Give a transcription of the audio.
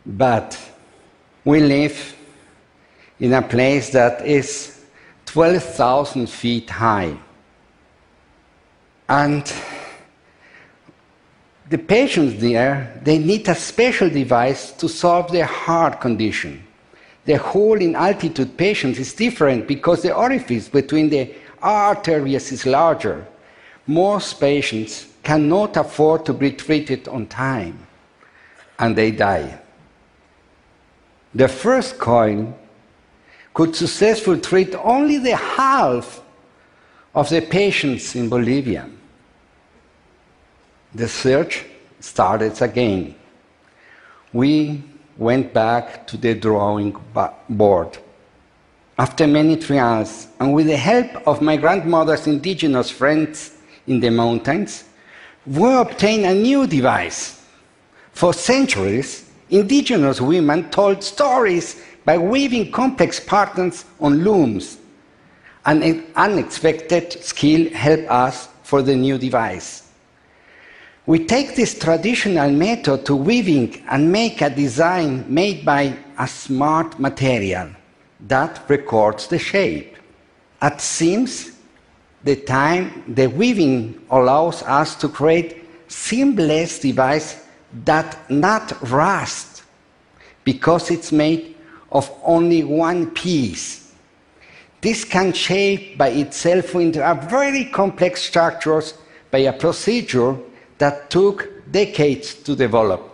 But we live in a place that is 12,000 feet high. And the patients there, they need a special device to solve their heart condition. The hole in altitude patients is different because the orifice between the arteries is larger. Most patients cannot afford to be treated on time, and they die. The first coil could successfully treat only the half of the patients in Bolivia. The search started again. We went back to the drawing board. After many trials, and with the help of my grandmother's indigenous friends in the mountains, we obtained a new device. For centuries, indigenous women told stories by weaving complex patterns on looms. An unexpected skill helped us for the new device. We take this traditional method to weaving and make a design made by a smart material that records the shape. At seams, the weaving allows us to create seamless device that not rust because it's made of only one piece. This can shape by itself into a very complex structures by a procedure that took decades to develop.